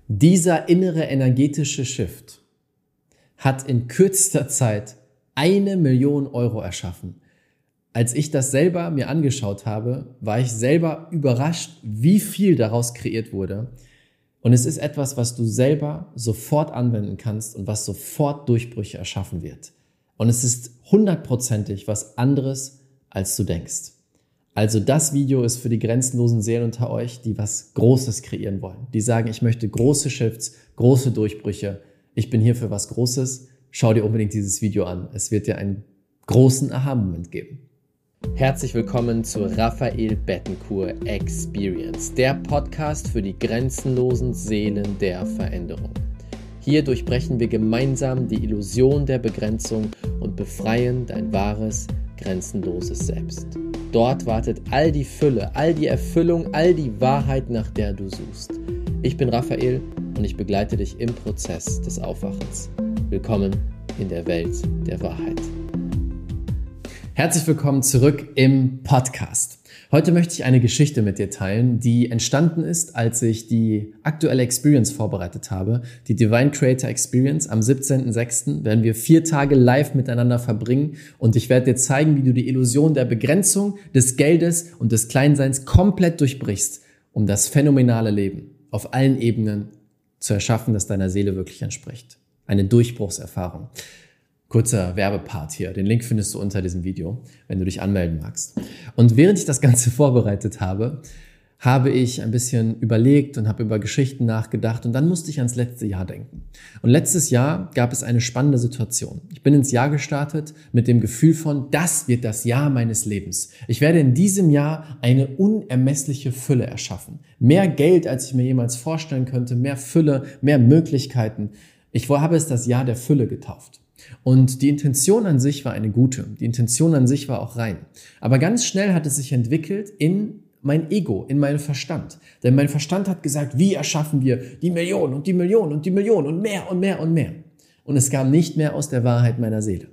Dieser innere energetische Shift hat in kürzester Zeit 1 Million Euro erschaffen. Als ich das selber mir angeschaut habe, war ich selber überrascht, wie viel daraus kreiert wurde. Und es ist etwas, was du selber sofort anwenden kannst und was sofort Durchbrüche erschaffen wird. Und es ist 100%ig was anderes, als du denkst. Also das Video ist für die grenzenlosen Seelen unter euch, die was Großes kreieren wollen. Die sagen, ich möchte große Shifts, große Durchbrüche. Ich bin hier für was Großes. Schau dir unbedingt dieses Video an. Es wird dir einen großen Aha-Moment geben. Herzlich willkommen zur Raphael Bettencourt Experience, der Podcast für die grenzenlosen Seelen der Veränderung. Hier durchbrechen wir gemeinsam die Illusion der Begrenzung und befreien dein wahres, grenzenloses Selbst. Dort wartet all die Fülle, all die Erfüllung, all die Wahrheit, nach der du suchst. Ich bin Raphael und ich begleite dich im Prozess des Aufwachens. Willkommen in der Welt der Wahrheit. Herzlich willkommen zurück im Podcast. Heute möchte ich eine Geschichte mit dir teilen, die entstanden ist, als ich die aktuelle Experience vorbereitet habe, die Divine Creator Experience. Am 17.06. werden wir 4 Tage live miteinander verbringen und ich werde dir zeigen, wie du die Illusion der Begrenzung, des Geldes und des Kleinseins komplett durchbrichst, um das phänomenale Leben auf allen Ebenen zu erschaffen, das deiner Seele wirklich entspricht. Eine Durchbruchserfahrung. Kurzer Werbepart hier. Den Link findest du unter diesem Video, wenn du dich anmelden magst. Und während ich das Ganze vorbereitet habe, habe ich ein bisschen überlegt und habe über Geschichten nachgedacht und dann musste ich ans letzte Jahr denken. Und letztes Jahr gab es eine spannende Situation. Ich bin ins Jahr gestartet mit dem Gefühl von, das wird das Jahr meines Lebens. Ich werde in diesem Jahr eine unermessliche Fülle erschaffen. Mehr Geld, als ich mir jemals vorstellen könnte, mehr Fülle, mehr Möglichkeiten. Ich habe es das Jahr der Fülle getauft. Und die Intention an sich war eine gute. Die Intention an sich war auch rein. Aber ganz schnell hat es sich entwickelt in mein Ego, in meinen Verstand. Denn mein Verstand hat gesagt, wie erschaffen wir die Million und die Million und die Million und mehr und mehr und mehr. Und es kam nicht mehr aus der Wahrheit meiner Seele.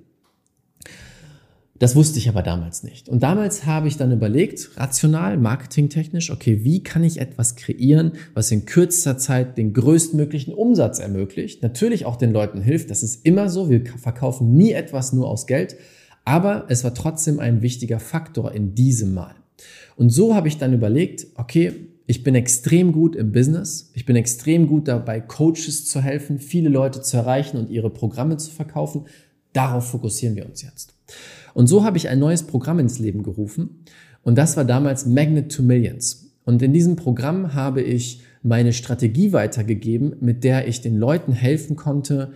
Das wusste ich aber damals nicht. Und damals habe ich dann überlegt, rational, marketingtechnisch, okay, wie kann ich etwas kreieren, was in kürzester Zeit den größtmöglichen Umsatz ermöglicht, natürlich auch den Leuten hilft, das ist immer so, wir verkaufen nie etwas nur aus Geld, aber es war trotzdem ein wichtiger Faktor in diesem Mal. Und so habe ich dann überlegt, okay, ich bin extrem gut im Business, ich bin extrem gut dabei, Coaches zu helfen, viele Leute zu erreichen und ihre Programme zu verkaufen, darauf fokussieren wir uns jetzt. Und so habe ich ein neues Programm ins Leben gerufen und das war damals Magnet to Millions. Und in diesem Programm habe ich meine Strategie weitergegeben, mit der ich den Leuten helfen konnte,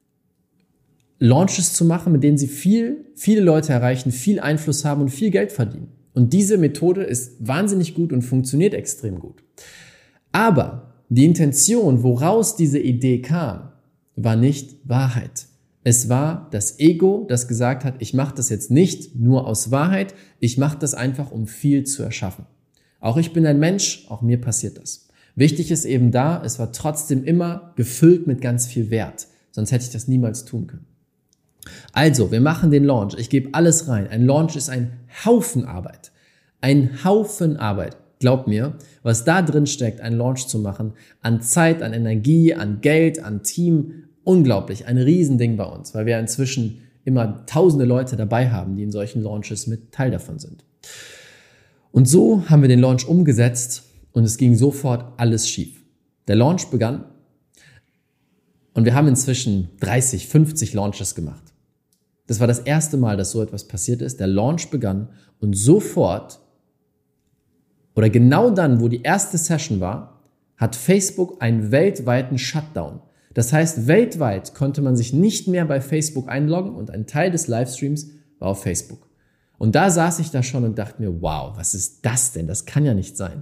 Launches zu machen, mit denen sie viele Leute erreichen, viel Einfluss haben und viel Geld verdienen. Und diese Methode ist wahnsinnig gut und funktioniert extrem gut. Aber die Intention, woraus diese Idee kam, war nicht Wahrheit. Es war das Ego, das gesagt hat, ich mache das jetzt nicht nur aus Wahrheit, ich mache das einfach, um viel zu erschaffen. Auch ich bin ein Mensch, auch mir passiert das. Wichtig ist eben da, es war trotzdem immer gefüllt mit ganz viel Wert, sonst hätte ich das niemals tun können. Also, wir machen den Launch, ich gebe alles rein. Ein Launch ist ein Haufen Arbeit. Ein Haufen Arbeit. Glaub mir, was da drin steckt, einen Launch zu machen, an Zeit, an Energie, an Geld, an Team, unglaublich, ein Riesending bei uns, weil wir inzwischen immer tausende Leute dabei haben, die in solchen Launches mit Teil davon sind. Und so haben wir den Launch umgesetzt und es ging sofort alles schief. Der Launch begann und wir haben inzwischen 30, 50 Launches gemacht. Das war das erste Mal, dass so etwas passiert ist. Der Launch begann und sofort oder genau dann, wo die erste Session war, hat Facebook einen weltweiten Shutdown. Das heißt, weltweit konnte man sich nicht mehr bei Facebook einloggen und ein Teil des Livestreams war auf Facebook. Und da saß ich da schon und dachte mir, wow, was ist das denn? Das kann ja nicht sein.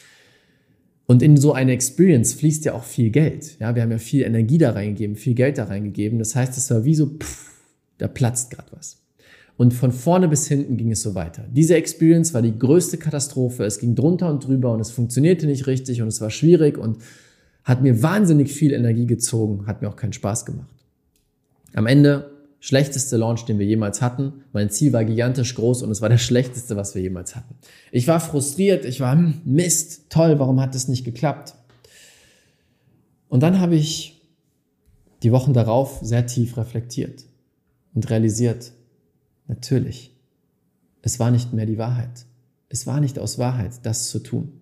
Und in so eine Experience fließt ja auch viel Geld. Ja, wir haben ja viel Energie da reingegeben, viel Geld da reingegeben. Das heißt, es war wie so, da platzt gerade was. Und von vorne bis hinten ging es so weiter. Diese Experience war die größte Katastrophe. Es ging drunter und drüber und es funktionierte nicht richtig und es war schwierig und hat mir wahnsinnig viel Energie gezogen, hat mir auch keinen Spaß gemacht. Am Ende, schlechteste Launch, den wir jemals hatten. Mein Ziel war gigantisch groß und es war der schlechteste, was wir jemals hatten. Ich war frustriert, ich war, Mist, toll, warum hat das nicht geklappt? Und dann habe ich die Wochen darauf sehr tief reflektiert und realisiert, natürlich, es war nicht mehr die Wahrheit. Es war nicht aus Wahrheit, das zu tun.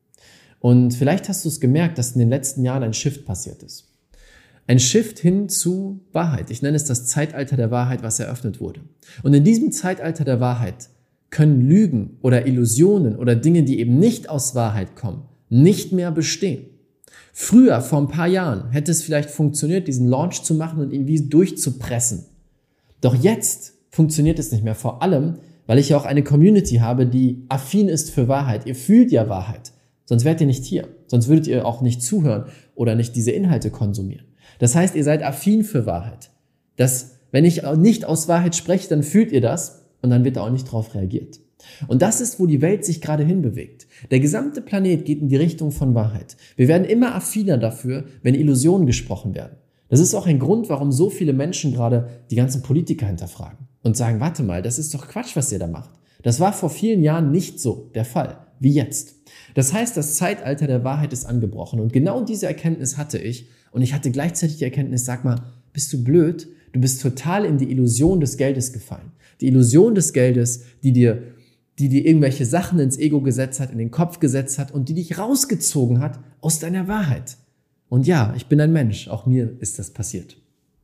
Und vielleicht hast du es gemerkt, dass in den letzten Jahren ein Shift passiert ist. Ein Shift hin zu Wahrheit. Ich nenne es das Zeitalter der Wahrheit, was eröffnet wurde. Und in diesem Zeitalter der Wahrheit können Lügen oder Illusionen oder Dinge, die eben nicht aus Wahrheit kommen, nicht mehr bestehen. Früher, vor ein paar Jahren, hätte es vielleicht funktioniert, diesen Launch zu machen und ihn wie durchzupressen. Doch jetzt funktioniert es nicht mehr. Vor allem, weil ich ja auch eine Community habe, die affin ist für Wahrheit. Ihr fühlt ja Wahrheit. Sonst wärt ihr nicht hier. Sonst würdet ihr auch nicht zuhören oder nicht diese Inhalte konsumieren. Das heißt, ihr seid affin für Wahrheit. Wenn ich nicht aus Wahrheit spreche, dann fühlt ihr das und dann wird da auch nicht drauf reagiert. Und das ist, wo die Welt sich gerade hinbewegt. Der gesamte Planet geht in die Richtung von Wahrheit. Wir werden immer affiner dafür, wenn Illusionen gesprochen werden. Das ist auch ein Grund, warum so viele Menschen gerade die ganzen Politiker hinterfragen und sagen, warte mal, das ist doch Quatsch, was ihr da macht. Das war vor vielen Jahren nicht so der Fall, wie jetzt. Das heißt, das Zeitalter der Wahrheit ist angebrochen und genau diese Erkenntnis hatte ich und ich hatte gleichzeitig die Erkenntnis, sag mal, bist du blöd? Du bist total in die Illusion des Geldes gefallen. Die Illusion des Geldes, die dir irgendwelche Sachen ins Ego gesetzt hat, in den Kopf gesetzt hat und die dich rausgezogen hat aus deiner Wahrheit. Und ja, ich bin ein Mensch, auch mir ist das passiert.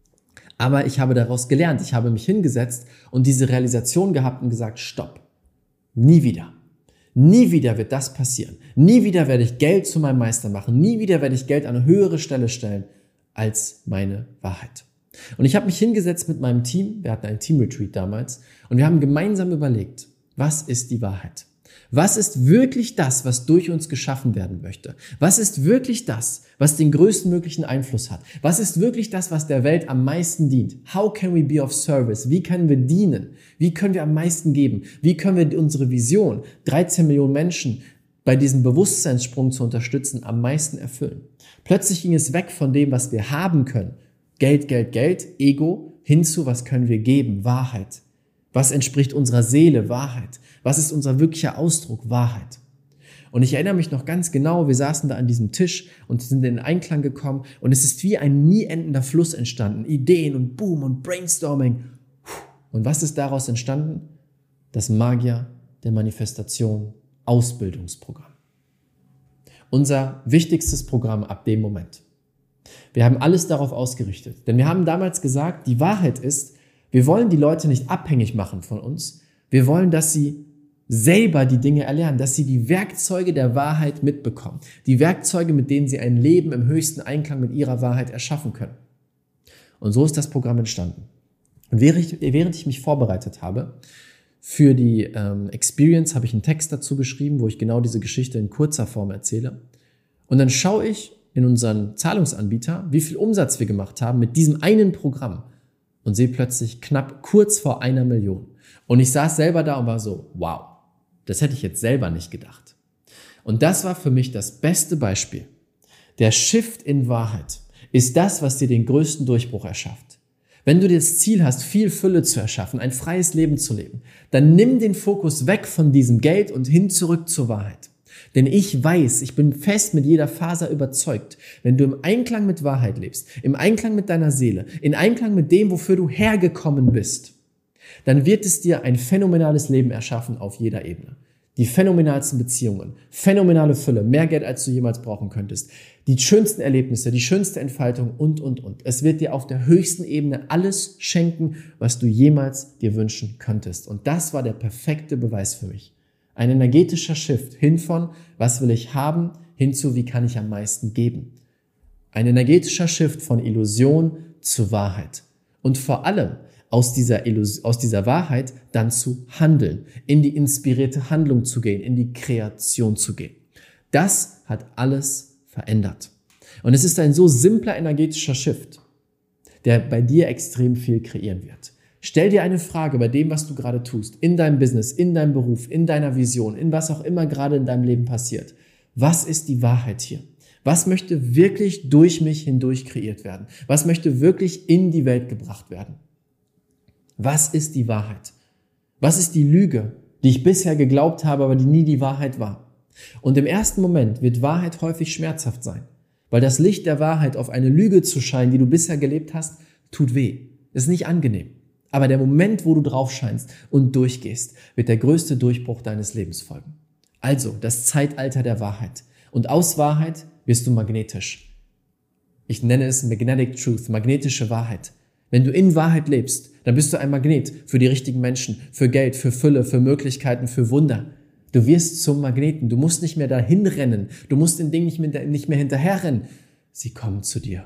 Aber ich habe daraus gelernt, ich habe mich hingesetzt und diese Realisation gehabt und gesagt, stopp, nie wieder. Nie wieder wird das passieren. Nie wieder werde ich Geld zu meinem Meister machen. Nie wieder werde ich Geld an eine höhere Stelle stellen als meine Wahrheit. Und ich habe mich hingesetzt mit meinem Team, wir hatten einen Team-Retreat damals, und wir haben gemeinsam überlegt, was ist die Wahrheit? Was ist wirklich das, was durch uns geschaffen werden möchte? Was ist wirklich das, was den größten möglichen Einfluss hat? Was ist wirklich das, was der Welt am meisten dient? How can we be of service? Wie können wir dienen? Wie können wir am meisten geben? Wie können wir unsere Vision, 13 Millionen Menschen bei diesem Bewusstseinssprung zu unterstützen, am meisten erfüllen? Plötzlich ging es weg von dem, was wir haben können. Geld, Geld, Geld, Ego, hin zu, was können wir geben? Wahrheit. Was entspricht unserer Seele? Wahrheit. Was ist unser wirklicher Ausdruck? Wahrheit. Und ich erinnere mich noch ganz genau, wir saßen da an diesem Tisch und sind in Einklang gekommen und es ist wie ein nie endender Fluss entstanden. Ideen und Boom und Brainstorming. Und was ist daraus entstanden? Das Magier der Manifestation Ausbildungsprogramm. Unser wichtigstes Programm ab dem Moment. Wir haben alles darauf ausgerichtet, denn wir haben damals gesagt, die Wahrheit ist, wir wollen die Leute nicht abhängig machen von uns. Wir wollen, dass sie selber die Dinge erlernen, dass sie die Werkzeuge der Wahrheit mitbekommen. Die Werkzeuge, mit denen sie ein Leben im höchsten Einklang mit ihrer Wahrheit erschaffen können. Und so ist das Programm entstanden. Und während ich mich vorbereitet habe für die Experience, habe ich einen Text dazu geschrieben, wo ich genau diese Geschichte in kurzer Form erzähle. Und dann schaue ich in unseren Zahlungsanbieter, wie viel Umsatz wir gemacht haben mit diesem einen Programm. Und sehe plötzlich knapp kurz vor 1 Million. Und ich saß selber da und war so, wow, das hätte ich jetzt selber nicht gedacht. Und das war für mich das beste Beispiel. Der Shift in Wahrheit ist das, was dir den größten Durchbruch erschafft. Wenn du das Ziel hast, viel Fülle zu erschaffen, ein freies Leben zu leben, dann nimm den Fokus weg von diesem Geld und hin zurück zur Wahrheit. Denn ich weiß, ich bin fest mit jeder Faser überzeugt, wenn du im Einklang mit Wahrheit lebst, im Einklang mit deiner Seele, in Einklang mit dem, wofür du hergekommen bist, dann wird es dir ein phänomenales Leben erschaffen auf jeder Ebene. Die phänomenalsten Beziehungen, phänomenale Fülle, mehr Geld, als du jemals brauchen könntest, die schönsten Erlebnisse, die schönste Entfaltung und. Es wird dir auf der höchsten Ebene alles schenken, was du jemals dir wünschen könntest. Und das war der perfekte Beweis für mich. Ein energetischer Shift hin von, was will ich haben, hin zu, wie kann ich am meisten geben. Ein energetischer Shift von Illusion zu Wahrheit. Und vor allem aus dieser Wahrheit dann zu handeln, in die inspirierte Handlung zu gehen, in die Kreation zu gehen. Das hat alles verändert. Und es ist ein so simpler energetischer Shift, der bei dir extrem viel kreieren wird. Stell dir eine Frage bei dem, was du gerade tust, in deinem Business, in deinem Beruf, in deiner Vision, in was auch immer gerade in deinem Leben passiert. Was ist die Wahrheit hier? Was möchte wirklich durch mich hindurch kreiert werden? Was möchte wirklich in die Welt gebracht werden? Was ist die Wahrheit? Was ist die Lüge, die ich bisher geglaubt habe, aber die nie die Wahrheit war? Und im ersten Moment wird Wahrheit häufig schmerzhaft sein, Weil das Licht der Wahrheit auf eine Lüge zu scheinen, die du bisher gelebt hast, tut weh. Ist nicht angenehm. Aber der Moment, wo du drauf scheinst und durchgehst, wird der größte Durchbruch deines Lebens folgen. Also, das Zeitalter der Wahrheit. Und aus Wahrheit wirst du magnetisch. Ich nenne es Magnetic Truth, magnetische Wahrheit. Wenn du in Wahrheit lebst, dann bist du ein Magnet für die richtigen Menschen, für Geld, für Fülle, für Möglichkeiten, für Wunder. Du wirst zum Magneten. Du musst nicht mehr dahin rennen. Du musst den Dingen nicht mehr hinterherrennen. Sie kommen zu dir.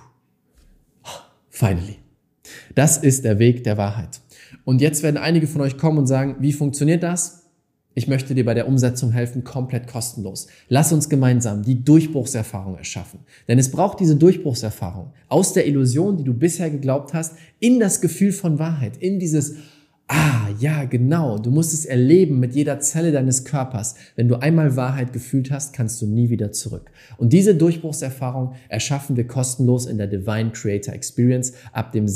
Finally. Das ist der Weg der Wahrheit. Und jetzt werden einige von euch kommen und sagen, wie funktioniert das? Ich möchte dir bei der Umsetzung helfen, komplett kostenlos. Lass uns gemeinsam die Durchbruchserfahrung erschaffen. Denn es braucht diese Durchbruchserfahrung aus der Illusion, die du bisher geglaubt hast, in das Gefühl von Wahrheit, in dieses ja, genau. Du musst es erleben mit jeder Zelle deines Körpers. Wenn du einmal Wahrheit gefühlt hast, kannst du nie wieder zurück. Und diese Durchbruchserfahrung erschaffen wir kostenlos in der Divine Creator Experience. Ab dem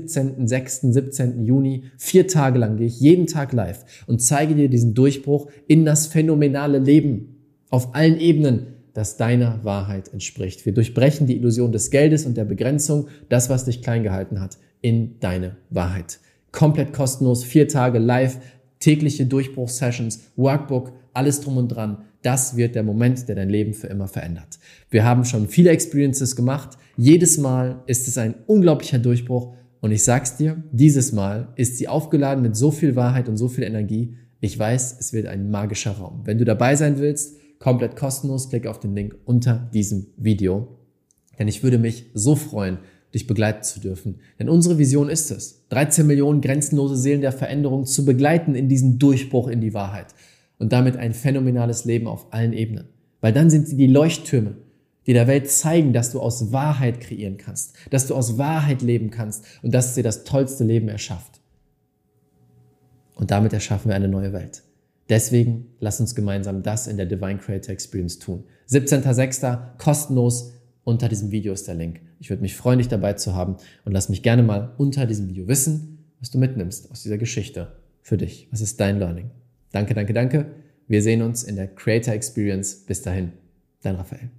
17. Juni, 4 Tage lang gehe ich jeden Tag live und zeige dir diesen Durchbruch in das phänomenale Leben auf allen Ebenen, das deiner Wahrheit entspricht. Wir durchbrechen die Illusion des Geldes und der Begrenzung, das, was dich klein gehalten hat, in deine Wahrheit. Komplett kostenlos, 4 Tage live, tägliche Durchbruchssessions, Workbook, alles drum und dran. Das wird der Moment, der dein Leben für immer verändert. Wir haben schon viele Experiences gemacht. Jedes Mal ist es ein unglaublicher Durchbruch. Und ich sag's dir, dieses Mal ist sie aufgeladen mit so viel Wahrheit und so viel Energie. Ich weiß, es wird ein magischer Raum. Wenn du dabei sein willst, komplett kostenlos, klick auf den Link unter diesem Video. Denn ich würde mich so freuen, dich begleiten zu dürfen. Denn unsere Vision ist es, 13 Millionen grenzenlose Seelen der Veränderung zu begleiten in diesen Durchbruch in die Wahrheit und damit ein phänomenales Leben auf allen Ebenen. Weil dann sind sie die Leuchttürme, die der Welt zeigen, dass du aus Wahrheit kreieren kannst, dass du aus Wahrheit leben kannst und dass es dir das tollste Leben erschafft. Und damit erschaffen wir eine neue Welt. Deswegen lass uns gemeinsam das in der Divine Creator Experience tun. 17.06. kostenlos. Unter diesem Video ist der Link. Ich würde mich freuen, dich dabei zu haben und lass mich gerne mal unter diesem Video wissen, was du mitnimmst aus dieser Geschichte für dich. Was ist dein Learning? Danke, danke, danke. Wir sehen uns in der Creator Experience. Bis dahin, dein Raphael.